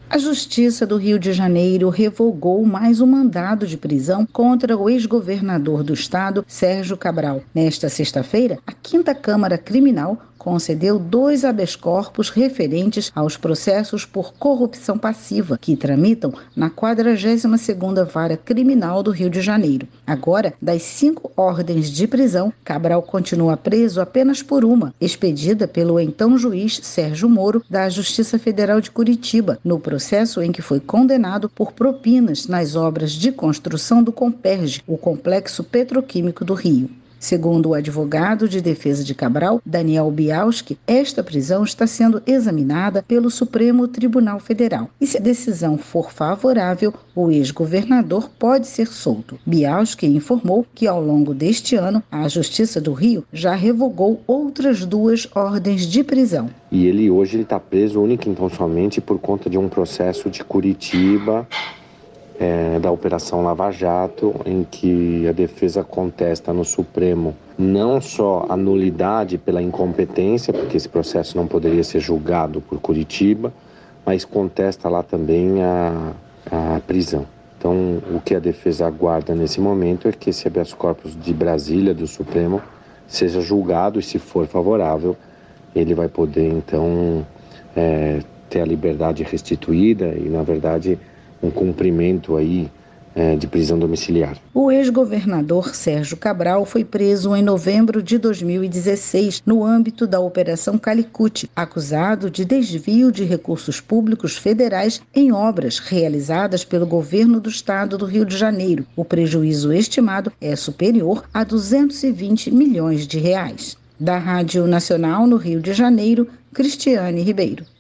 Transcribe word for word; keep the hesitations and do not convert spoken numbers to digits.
A Justiça do Rio de Janeiro revogou mais um mandado de prisão contra o ex-governador do estado, Sérgio Cabral. Nesta sexta-feira, a Quinta Câmara Criminal concedeu dois habeas corpus referentes aos processos por corrupção passiva, que tramitam na quadragésima segunda Vara Criminal do Rio de Janeiro. Agora, das cinco ordens de prisão, Cabral continua preso apenas por uma, expedida pelo então juiz Sérgio Moro, da Justiça Federal de Curitiba, no processo em que foi condenado por propinas nas obras de construção do Comperj, o complexo petroquímico do Rio. Segundo o advogado de defesa de Cabral, Daniel Bialski, esta prisão está sendo examinada pelo Supremo Tribunal Federal. E se a decisão for favorável, o ex-governador pode ser solto. Bialski informou que, ao longo deste ano, a Justiça do Rio já revogou outras duas ordens de prisão. E ele hoje está preso única e tão somente por conta de um processo de Curitiba, É, da Operação Lava Jato, em que a defesa contesta no Supremo não só a nulidade pela incompetência, porque esse processo não poderia ser julgado por Curitiba, mas contesta lá também a, a prisão. Então, o que a defesa aguarda nesse momento é que esse habeas corpus de Brasília, do Supremo, seja julgado e, se for favorável, ele vai poder, então, é, ter a liberdade restituída e, na verdade, um cumprimento aí é, de prisão domiciliar. O ex-governador Sérgio Cabral foi preso em novembro de dois mil e dezesseis no âmbito da Operação Calicut, acusado de desvio de recursos públicos federais em obras realizadas pelo governo do estado do Rio de Janeiro. O prejuízo estimado é superior a duzentos e vinte milhões de reais. Da Rádio Nacional no Rio de Janeiro, Cristiane Ribeiro.